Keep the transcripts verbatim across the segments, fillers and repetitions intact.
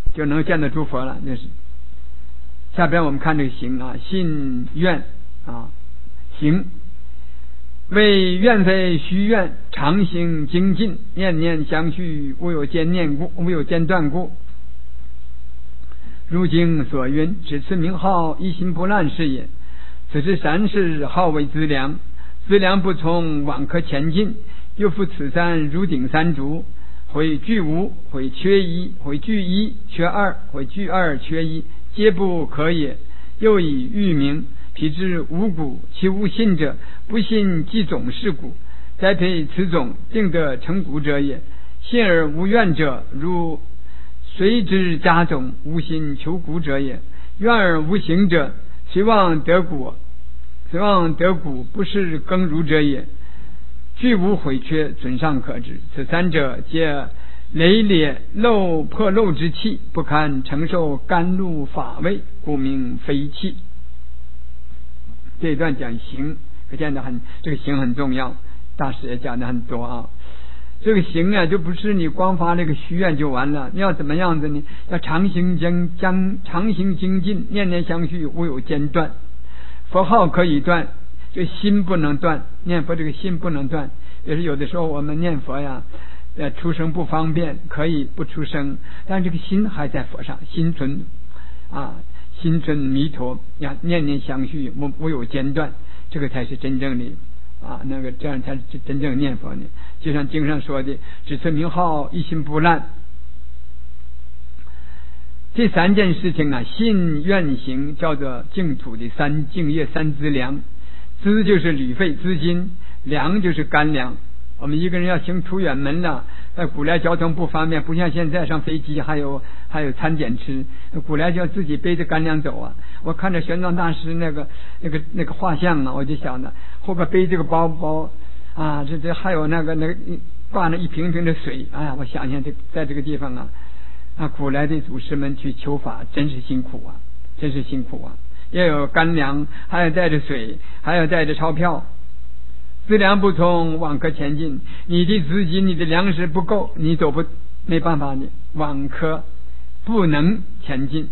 就能见得诸佛了。就是下边我们看这个行啊，信愿啊，行为愿非虚愿，常行精进，念念相续，无有间念故，无有间断故。如经所云，只此名号，一心不乱是也。此之三世，号为资粮，资粮不从，往可前进。又复此三如顶三足，会具无，会缺一，会具一，缺二，会具二，缺一，皆不可也。又以喻名，彼之无谷，其无信者，不信即种是谷，栽培此种，定得成谷者也。信而无愿者，如随之加种，无心求谷者也。愿而无行者，虽望得谷，虽望得谷，不是耕儒者也。具无毁缺，准上可知。此三者皆累裂漏破漏之气，不堪承受甘露法味，故名非气。这一段讲行，可见得很，这个行很重要，大师也讲的很多啊。这个行啊，就不是你光发这个虚愿就完了，你要怎么样子呢？要常行精将常行精进，念念相续，无有间断。佛号可以断，这心不能断，念佛这个心不能断。也是有的时候我们念佛呀，呃，出声不方便，可以不出声，但这个心还在佛上，心存啊，心存弥陀呀，念念相续，无无有间断，这个才是真正的啊，那个这样才是真正念佛呢。就像经上说的，只此名号，一心不乱。这三件事情啊，信愿行，叫做净土的三净业三资粮。资就是旅费资金，粮就是干粮。我们一个人要行出远门了，在古来交通不方便，不像现在上飞机还有还有餐点吃，古来就要自己背着干粮走啊。我看着玄奘大师那个那个那个画像啊，我就想着后边背这个包包啊，这这还有那个那个挂了一瓶瓶的水，哎呀，我想想这在这个地方啊啊，古来的祖师们去求法真是辛苦啊，真是辛苦啊。要有干粮，还要带着水，还要带着钞票。资粮不通，往可前进。你的资金，你的粮食不够，你走不没办法的，往可不能前进。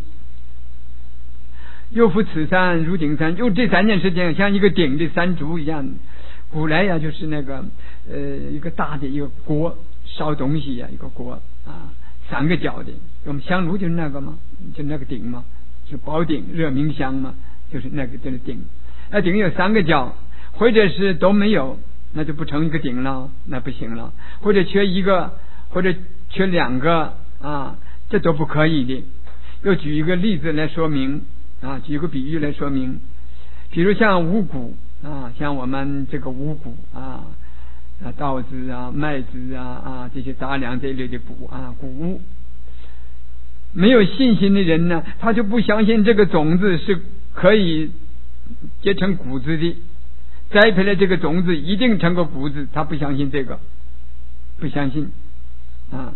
又复此三如顶山，就这三件事情像一个顶的山竹一样。古来呀，就是那个呃一个大的一个锅烧东西呀，一个锅啊，三个角的。我们香炉就是那个嘛，就那个顶嘛。就宝顶热明香嘛，就是那个就是顶。那顶有三个角，或者是都没有，那就不成一个顶了，那不行了。或者缺一个，或者缺两个啊，这都不可以的。又举一个例子来说明啊，举一个比喻来说明。比如像五谷啊，像我们这个五谷啊，啊稻子啊、麦子啊啊这些杂粮这一类的谷啊谷物。没有信心的人呢，他就不相信这个种子是可以结成谷子的，栽培了这个种子一定成个谷子，他不相信这个，不相信啊。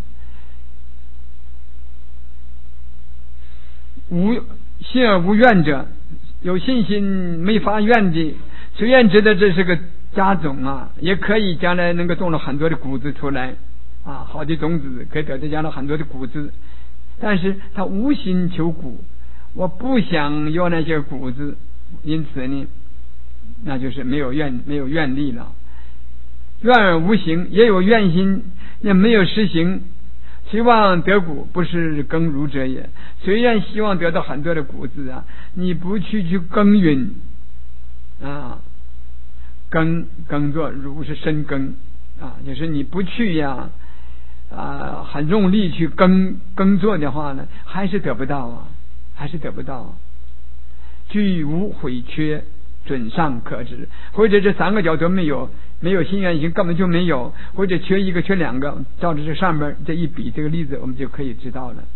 无信而无愿者，有信心没发愿的，虽然知道这是个家种啊，也可以将来能够种了很多的谷子出来啊，好的种子可以得到将来很多的谷子。但是他无心求谷，我不想要那些谷子，因此呢，那就是没有愿没有愿力了。愿而无行，也有愿心，也没有实行。希望得谷，不是耕儒者也。虽然希望得到很多的谷子啊，你不去去耕耘啊，耕耕作，儒是深耕啊，就是你不去呀。啊，很用力去耕耕作的话呢，还是得不到啊，还是得不到啊。具无毁缺，准上可知。或者这三个角都没有，没有心愿行根本就没有，或者缺一个缺两个，照着这上面这一比这个例子，我们就可以知道了。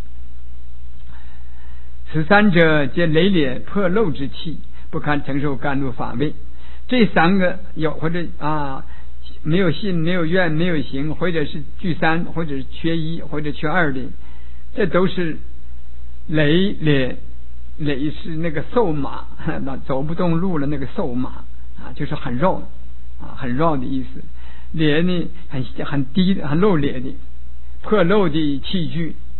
此三者皆累裂破漏之气，不堪承受甘露法味。这三个有或者啊。没有信，没有愿，没有行，或者是具三，或者是缺一，或者缺二的，这都是累累累是那个瘦马，那走不动路了那个瘦马啊，就是很肉啊，很肉的意思。裂呢，很很低很漏裂的破漏的器具，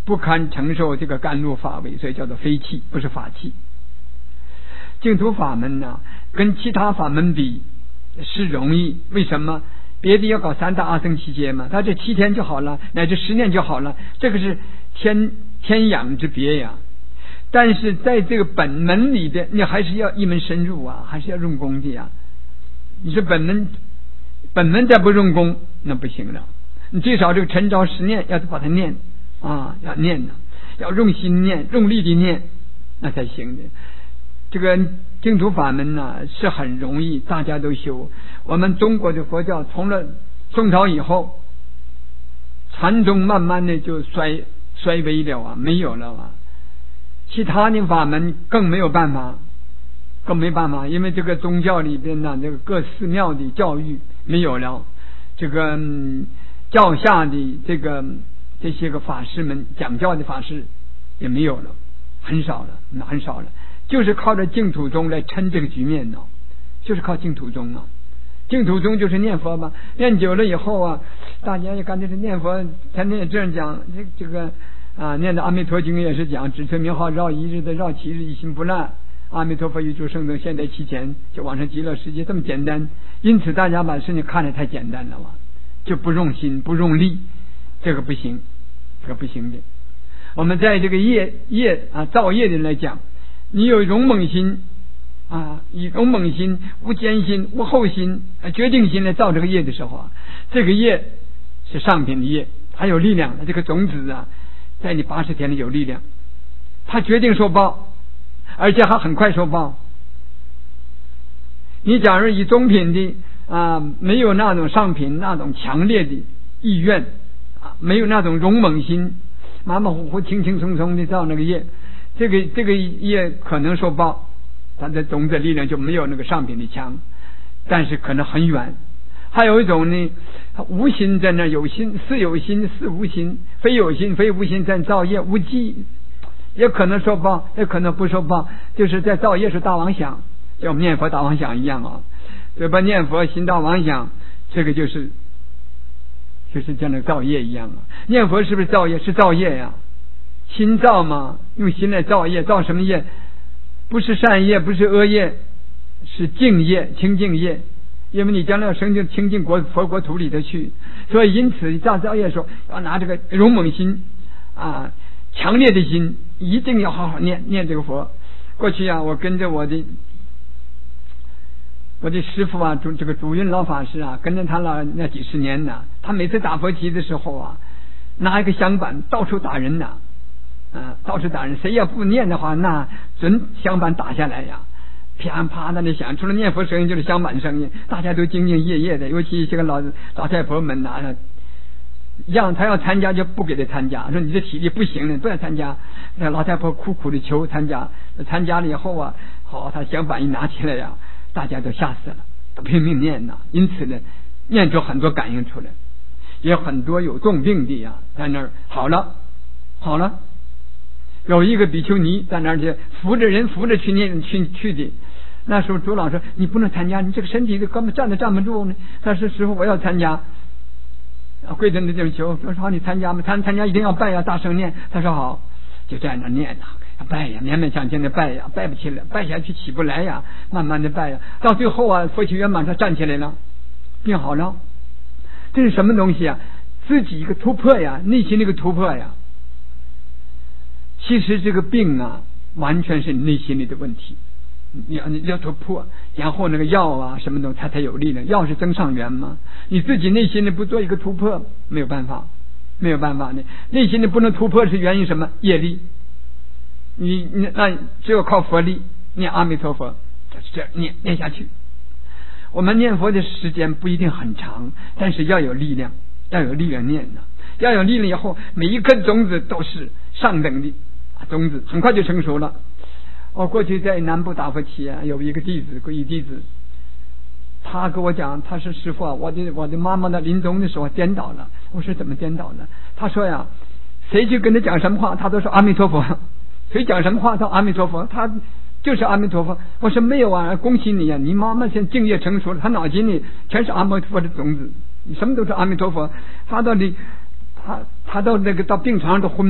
不堪承受这个甘露法味，所以叫做非气，不是法器。净土法门呢，跟其他法门比是容易，为什么？别的要搞三大阿僧祇劫嘛，他这七天就好了，乃至十年就好了，这个是天天养之别呀。但是在这个本门里的，你还是要一门深入啊，还是要用功的呀。你说本门本门再不用功，那不行了。你最少这个晨朝十念要把它念啊，要念呢，要用心念，用力的念，那才行的。这个净土法门呢是很容易，大家都修。我们中国的佛教从了宋朝以后，禅宗慢慢的就衰衰微了啊，没有了啊。其他的法门更没有办法，更没办法，因为这个宗教里边呢，这个各寺庙的教育没有了，这个、嗯、教下的这个这些个法师们讲教的法师也没有了，很少了，很少了。就是靠着净土宗来撑这个局面呢，就是靠净土宗啊。净土宗就是念佛嘛，念久了以后啊，大家也感觉是念佛，他那这样讲，这这个啊，念的阿弥陀经也是讲，只存名号绕一日的绕七日，一心不乱。阿弥陀佛与诸圣众现在其前，就往生极乐世界，这么简单。因此大家把事情看得太简单了嘛，就不用心不用力，这个不行，这个不行的。我们在这个业业啊造业的人来讲，你有勇猛心啊，以勇猛心、无艰心、无后心、决定心来造这个业的时候啊，这个业是上品的业，它有力量的。这个种子啊，在你八十天里有力量，它决定受报，而且还很快受报。你假如以中品的啊，没有那种上品那种强烈的意愿啊，没有那种勇猛心，马马虎虎、轻轻松松的造那个业，这个这个业可能受报，它的种子力量就没有那个上品的强，但是可能很远。还有一种呢，无心在那，有心似有心似无心，非有心非无心在造业，无记也可能受报，也可能不受报，就是在造业是大妄想，像我们念佛大妄想一样啊。对吧？念佛心大妄想，这个就是就是像那造业一样啊。念佛是不是造业？是造业呀。心造嘛，用心来造业，造什么业？不是善业，不是恶业，是净业、清净业。因为你将来要升进清净国佛国土里头去，所以因此造造业的时候要拿这个勇猛心啊，强烈的心，一定要好好念念这个佛。过去啊，我跟着我的我的师父啊，主这个主运老法师啊，跟着他了那几十年呢。他每次打佛七的时候啊，拿一个香板到处打人呐，啊，到处打人。谁要不念的话，那准香板打下来呀。啪啪那里响，除了念佛声音就是香板声音，大家都兢兢业业的。尤其这个老老太婆们呐，让他要参加就不给他参加，说你这体力不行了，不要参加。那老太婆苦苦的求参加，参加了以后啊，好，他香板一拿起来呀，大家都吓死了，都拼命念呐。因此呢，念出很多感应出来，也有很多有重病的呀，在那儿好了，好了。有一个比丘尼在那儿去扶着人，扶着去念去去的。那时候主老说你不能参加，你这个身体根本站都站不住呢。他说师父我要参加，跪在那地方求，说好你参加吗？参参加一定要拜呀，大声念。他说好，就在那念呐，拜呀，勉勉强强的拜呀，拜不起来，拜下去起不来呀，慢慢的拜呀，到最后啊，佛起圆满，他站起来了，病好了。这是什么东西啊？自己一个突破呀，内心的一个突破呀。其实这个病啊，完全是你内心里的问题。你要你要突破，然后那个药啊什么的，它才有力量。药是增上缘嘛，你自己内心里不做一个突破，没有办法，没有办法的。内心里不能突破是原因什么？业力。你你那只有靠佛力，念阿弥陀佛，就是这样念念下去。我们念佛的时间不一定很长，但是要有力量，要有力量念呢。要有力量以后，每一颗种子都是上等的种子，很快就成熟了。我过去在南部打佛七啊，有一个弟子，皈依弟子，他跟我讲，他说师父啊，我的我的妈妈的临终的时候颠倒了。我说怎么颠倒呢？他说呀，谁去跟他讲什么话，他都说阿弥陀佛。谁讲什么话，他阿弥陀佛，他就是阿弥陀佛。我说没有啊，恭喜你啊，你妈妈现在境界成熟了，他脑筋里全是阿弥陀佛的种子，你什么都是阿弥陀佛。他到底他他到那个到病床上都昏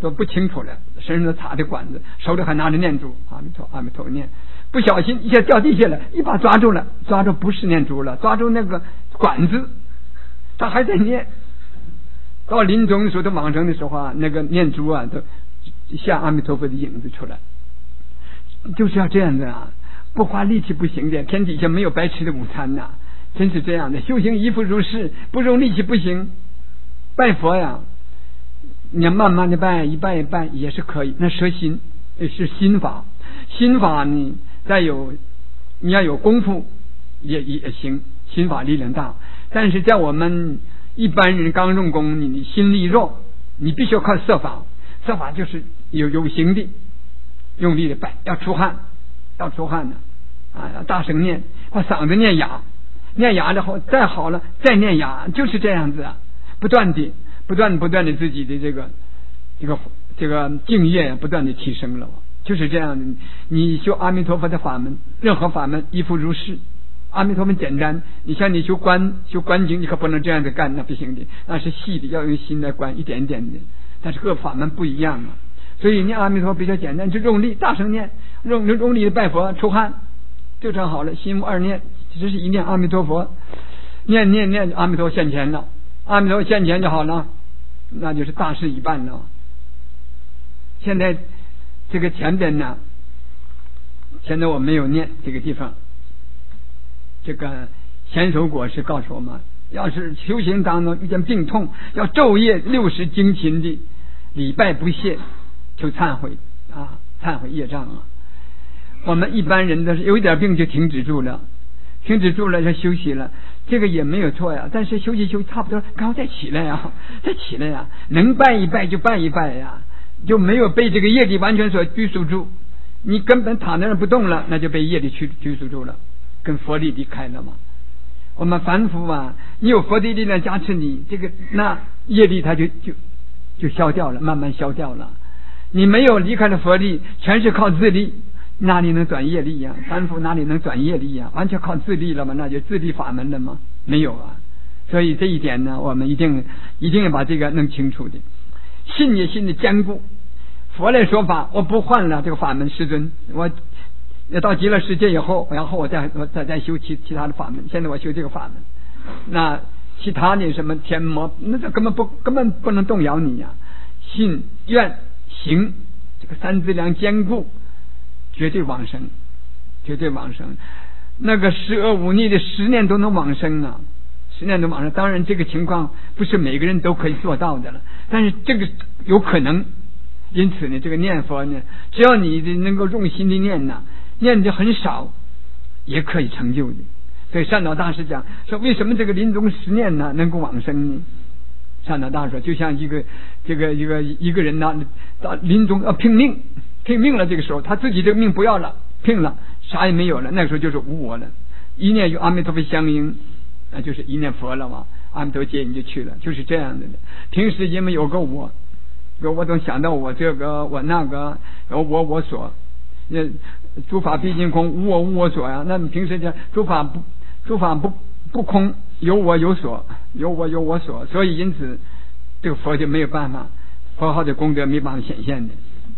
都不清楚了，身上都插的管子，手里还拿着念珠，阿弥陀阿弥陀念，不小心一下掉地下了，一把抓住了，抓住不是念珠了，抓住那个管子，他还在念。到临终的时候，到往生的时候啊，那个念珠啊，都像阿弥陀佛的影子出来，就是要这样子啊，不花力气不行的，天底下没有白吃的午餐呐、啊，真是这样的。修行依附如是，不用力气不行。拜佛呀，你要慢慢的拜，一拜一拜也是可以。那摄心是心法，心法呢，再有你要有功夫也也行，心法力量大。但是在我们一般人刚用功，你心力弱，你必须要靠色法。色法就是有有形的，用力的拜，要出汗，要出汗的啊，要大声念，把嗓子念哑，念哑之后再好了再念哑，就是这样子啊，不断的不断不断的自己的这个这个这个境界不断的提升了，就是这样的。你修阿弥陀佛的法门，任何法门依附如是。阿弥陀佛简单，你像你修观修观经，你可不能这样子干，那不行的，那是细的，要用心来观，一点一点的。但是各法门不一样啊，所以念阿弥陀比较简单，就用力大声念，用用力的拜佛，出汗就正好了。心无二念，只是一念阿弥陀佛，念念念阿弥陀现前了，阿弥陀现前就好了，那就是大事一办了。现在这个前边呢，现在我没有念这个地方。这个贤首果是告诉我们，要是修行当中遇见病痛，要昼夜六时精勤的礼拜不懈，就忏悔啊，忏悔业障啊。我们一般人都是有一点病就停止住了，停止住了就休息了，这个也没有错呀。但是休息休息差不多，赶快再起来呀，再起来呀，能拜一拜就拜一拜呀，就没有被这个业力完全所拘束住。你根本躺在那不动了，那就被业力拘拘束住了。跟佛力离开了嘛？我们凡夫啊，你有佛的力量加持你，这个那业力它就就就消掉了，慢慢消掉了。你没有离开了佛力，全是靠自力，哪里能转业力呀、啊？凡夫哪里能转业力呀、啊？完全靠自力了吗？那就自力法门了吗？没有啊。所以这一点呢，我们一定一定要把这个弄清楚的。信也信的坚固，佛来说法，我不换了这个法门，师尊我。要到极乐世界以后，然后我再我再再修其其他的法门。现在我修这个法门，那其他的什么天魔，那这根本不根本不能动摇你呀、啊。信愿行这个三资粮坚固，绝对往生，绝对往生。那个十恶五逆的十年都能往生啊，十年都往生。当然这个情况不是每个人都可以做到的了，但是这个有可能。因此呢，这个念佛呢，只要你能够用心的念呐。念的很少也可以成就的。所以善导大师讲说，为什么这个临终十念呢能够往生呢？善导大师说，就像一个这个一个一个人呢，到临终要拼命拼命了，这个时候他自己这个命不要了，拼了，啥也没有了，那个时候就是无我了。一念与阿弥陀佛相应，那就是一念佛了嘛，阿弥陀接你就去了，就是这样的。平时因为有个我，有我总想到我这个我那个，有我我所。那诸法毕竟空，无我无我所呀。那你平时讲诸法不诸法不不空，有我有所，有我有我所，所以因此这个佛就没有办法，佛号的功德没办法显现的。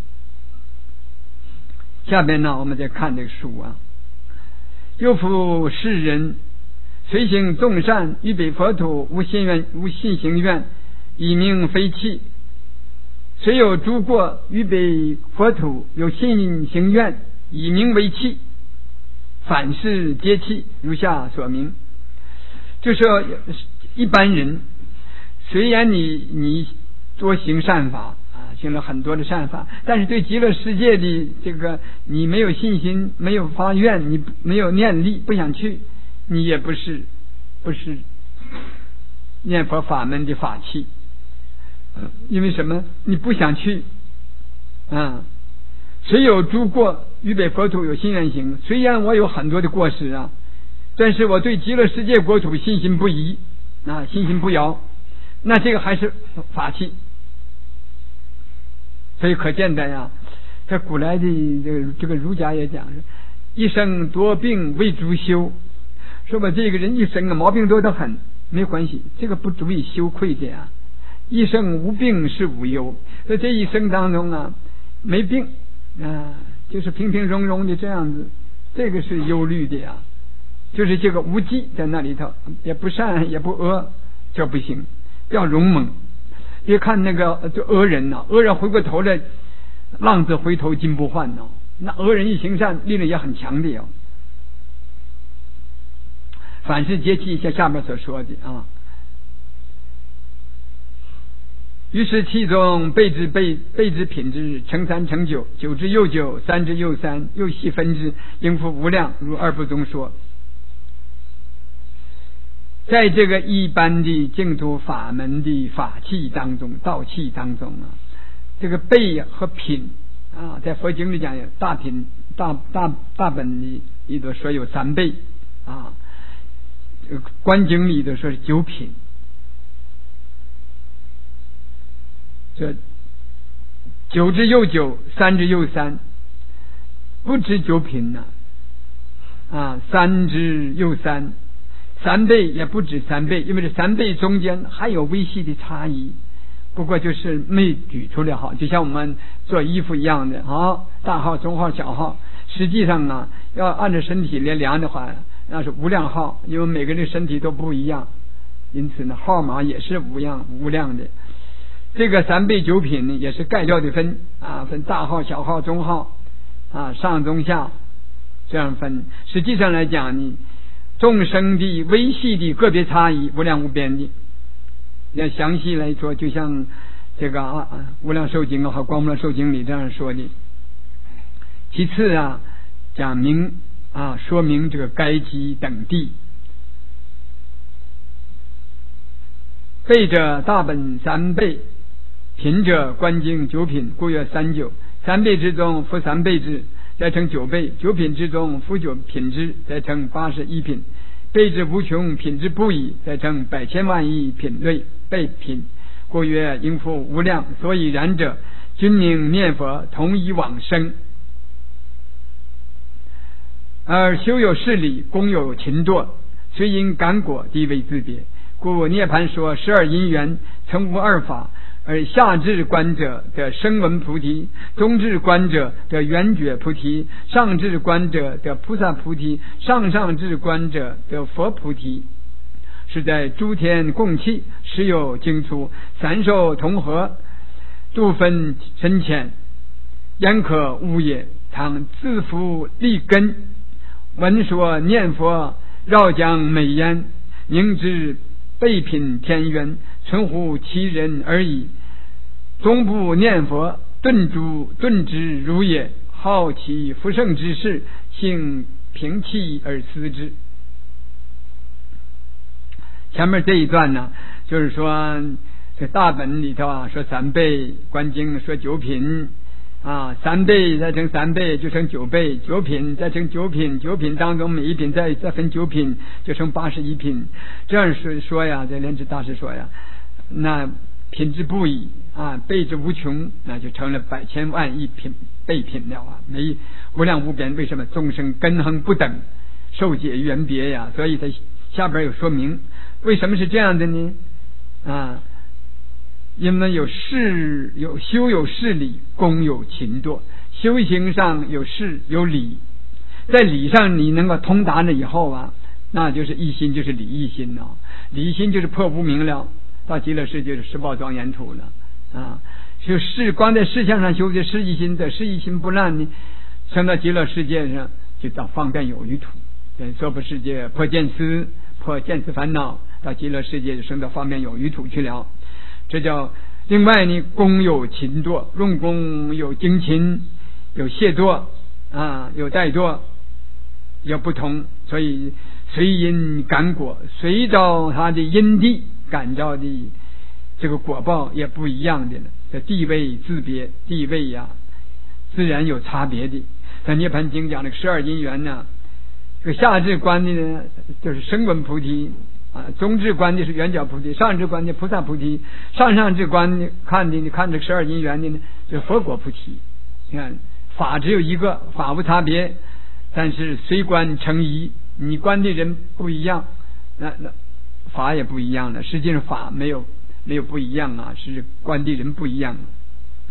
下边呢，我们再看这个书啊，又复世人随行众善，于彼佛土无信愿无信行愿，以名非器。虽有诸过，于彼佛土有信行愿，以名为器，反是皆器。如下所明，就说一般人，虽然你你多行善法啊，行了很多的善法，但是对极乐世界的这个你没有信心，没有发愿，你没有念力，不想去，你也不是不是念佛法门的法器。因为什么？你不想去啊？虽有诸过，于北佛土有信愿行。虽然我有很多的过失啊，但是我对极乐世界国土信心不移啊，信心不摇，那这个还是法器。所以可见的呀，在古来的这个这个儒家也讲是一生多病为诸修，说吧，这个人一生啊毛病多得很，没关系，这个不足以羞愧的呀。一生无病是无忧， 在这一生当中啊，没病啊，就是平平庸庸的这样子，这个是忧虑的呀。就是这个无忌在那里头，也不善也不恶，就不行，要勇猛。别看那个就恶人呐、啊，恶人回过头来，浪子回头金不换呢。那恶人一行善，力量也很强的哟。反是节气，像下面所说的啊。于是其中备之备备之品之，乘三乘九，九之又九，三之又三，又细分之，应付无量，如二部中说。在这个一般的净土法门的法器当中，道器当中啊，这个备和品啊，在佛经里讲有大品大大大本里里头说有三备啊，这个观经里头说是九品。这九之又九，三之又三，不止九品呢、啊，啊，三之又三。三倍也不止三倍，因为这三倍中间还有微细的差异，不过就是没举出来好，就像我们做衣服一样的啊，大号、中号、小号，实际上啊，要按照身体来量的话，那是无量号，因为每个人的身体都不一样，因此呢，号码也是无样无量的。这个三倍九品呢，也是概要的分啊，分大号、小号、中号啊，上中下这样分。实际上来讲呢，众生的微细的个别差异无量无边的，要详细来说，就像这个啊无量寿经啊和光无量寿经里这样说的。其次啊，讲明啊说明这个该机等地，备者大本三备，品者观经九品，故曰三九。三备之中复三备之，再成九备，九品之中复九品之，再成八十一品，备之无穷，品之不已，再成百千万亿品类备品，故曰应复无量。所以然者，君名念佛同以往生，而修有事理，功有勤惰，虽因感果地位自别。故涅盘说十二因缘曾无二法，而下至观者的声闻菩提，中至观者的圆觉菩提，上至观者的菩萨菩提，上上至观者的佛菩提，是在诸天共气，时有精出，三受同合，度分深浅，焉可悟也？倘自负立根，闻说念佛，绕讲美言，明知备品天缘，存乎其人而已。终不念佛，顿诸顿之如也。好其福圣之事，性平气而思之。前面这一段呢，就是说这大本里头啊，说三倍，观经说九品啊，三倍再乘三倍就成九倍，九品再乘九品，九品当中每一品再再分九品，就成八十一品。这样说说呀，这莲池大师说呀，那品质不已啊，倍之无穷，那就成了百千万亿品倍品了啊，没无量无边。为什么？众生根恒不等，受解缘别呀，所以他下边有说明为什么是这样的呢？啊。因为有事有修有事理，功有勤惰，修行上有事有理，在理上你能够通达了以后啊，那就是一心，就是理一心了。理一心就是破无明了，到极乐世界是十宝庄严土了啊。就事光在事相上修的事一心的事一心不乱呢，升到极乐世界上就到方便有余土，在娑婆世界破见思，破见思烦恼，到极乐世界就升到方便有余土去了。这叫另外呢，功有勤惰，用功有精勤，有懈惰啊，有怠惰，有不同。所以随因感果，随着他的因地感召的这个果报也不一样的了。这地位自别，地位呀、啊，自然有差别的。在涅盘经讲的十二因缘呢，这个下至观的呢，就是声闻菩提。啊，中至观的是圆觉菩提，上至观的菩萨菩提，上上至观的看的你看这十二因缘的呢，就是佛果菩提。你看法只有一个，法无差别，但是随观成仪，你观的人不一样，那那法也不一样了。实际上法没有没有不一样啊，是观的人不一样。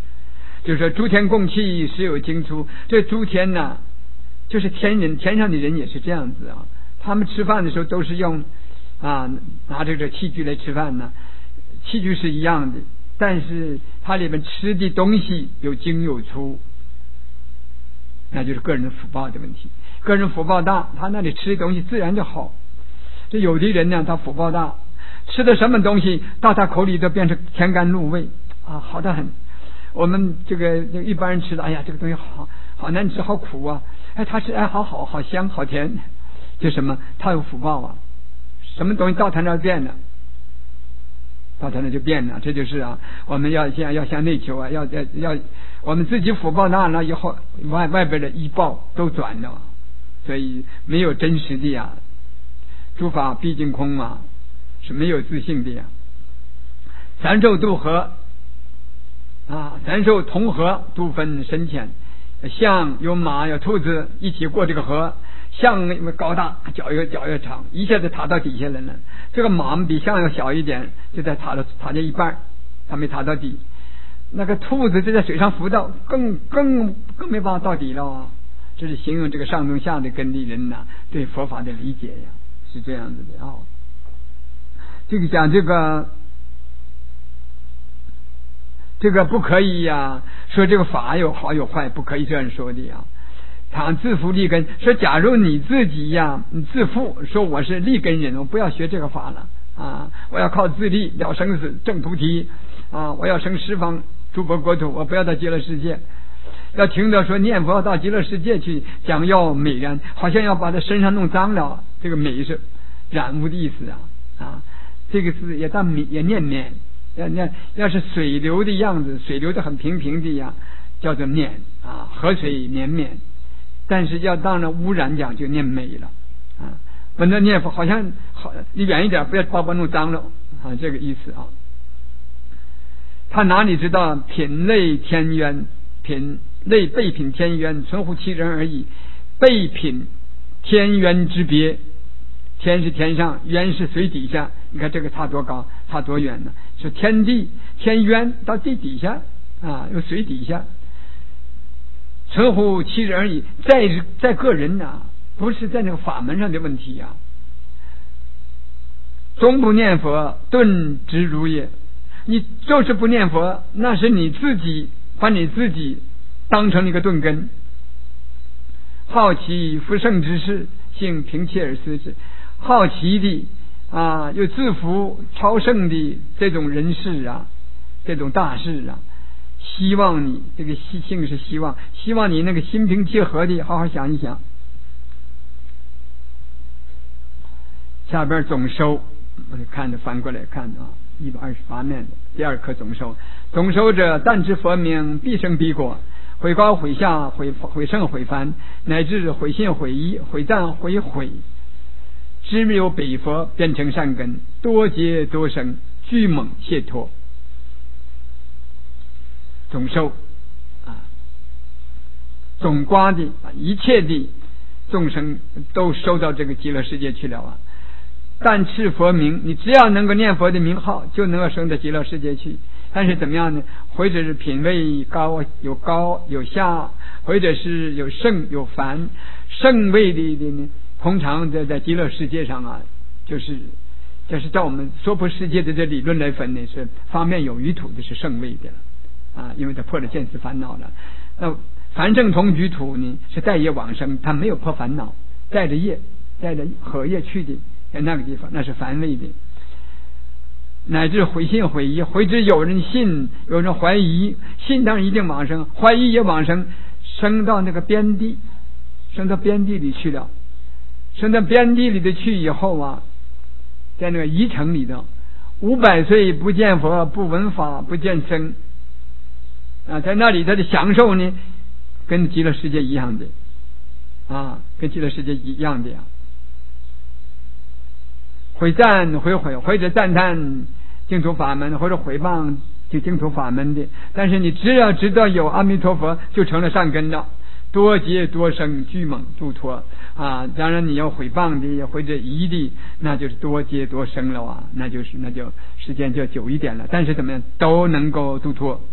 就是说诸天供气，时有精出。这诸天呢，就是天人，天上的人也是这样子啊。他们吃饭的时候都是用啊拿着这器具来吃饭呢，器具是一样的，但是它里面吃的东西有精有粗，那就是个人的福报的问题。个人福报大，他那里吃的东西自然就好。这有的人呢，他福报大，吃的什么东西到他口里都变成甜甘露味啊，好得很。我们这个一般人吃的，哎呀，这个东西好好难吃，好苦啊！哎，他吃哎，好好好香，好甜。就什么？他有福报啊！什么东西到他那儿变了，到他那就变了。这就是啊，我们要现在要向内求啊，要要要，我们自己福报大了以后，外外边的医报都转了，所以没有真实的呀。诸法毕竟空嘛，是没有自性的呀。三寿渡河啊，三寿同河，渡分深浅。象有马有兔子一起过这个河，象高大，脚越脚越长，一下子踏到底下来了。这个马比象要小一点，就在踏到踏见一半，它没踏到底。那个兔子就在水上浮到，更更更没办法到底了啊！这是形容这个上中下的根的人呐、啊，对佛法的理解呀，是这样子的啊、哦。这个讲这个。这个不可以呀、啊，说这个法有好有坏，不可以这样说的呀。他自负立根，说假如你自己呀，你自负，说我是立根人，我不要学这个法了啊，我要靠自立了生死证菩提啊，我要生十方诸佛国土，我不要到极乐世界。要听到说念佛到极乐世界去，讲要美然，好像要把他身上弄脏了，这个美是染污的意思啊啊，这个字也当也念面。要要要是水流的样子，水流的很平平的呀，叫做面啊，河水绵绵。但是要当了污染讲，就念美了啊。不能念佛，好像好，你远一点，不要把我弄脏了啊，这个意思啊。他哪里知道品类天渊，品类备品天渊，存乎其人而已。备品天渊之别，天是天上，渊是水底下。你看这个差多高，差多远呢？是天地天渊到地底下啊，有水底下，存乎其人而已。在在个人呐、啊，不是在那个法门上的问题呀、啊。终不念佛，顿直如也。你就是不念佛，那是你自己把你自己当成一个顿根。好奇不胜之事，性平切而思之。好奇的啊，又自负超胜的这种人事啊，这种大事啊，希望你这个希性是希望，希望你那个心平气和的好好想一想。下边总收，我就看着翻过来看啊，一百二十八面的第二课总收。总收者，但知佛名，必生必果。毁高毁下，毁毁胜毁凡，乃至毁信毁疑，毁赞毁毁。知有北佛，变成善根，多劫多生，巨猛解脱。总收啊，总刮的一切的众生都收到这个极乐世界去了啊！但持佛名，你只要能够念佛的名号，就能够升到极乐世界去。但是怎么样呢？或者是品位高有高有下，或者是有圣有凡。圣位的的呢，通常在在极乐世界上啊，就是就是照我们娑婆世界的这理论来分呢，是方面有余土的是圣位的了啊，因为他破了见思烦恼了。那凡圣同居土呢，是带业往生，他没有破烦恼，带着业带着荷业去的，在那个地方那是凡位的。乃至毁信毁疑，毁之有人信，有人怀疑，信当然一定往生，怀疑也往生，升到那个边地，升到边地里去了。升到边地里的去以后啊，在那个宜城里头，五百岁不见佛，不闻法，不见僧啊，在那里他的享受呢，跟极乐世界一样的啊，跟极乐世界一样的呀。毁赞毁毁，或者赞叹净土法门，或者毁谤就净土法门的，但是你只要知道有阿弥陀佛，就成了善根了。多劫多生，巨猛度脱啊！当然你要毁谤的或者疑的，那就是多劫多生了啊，那就是那就时间就久一点了。但是怎么样都能够度脱。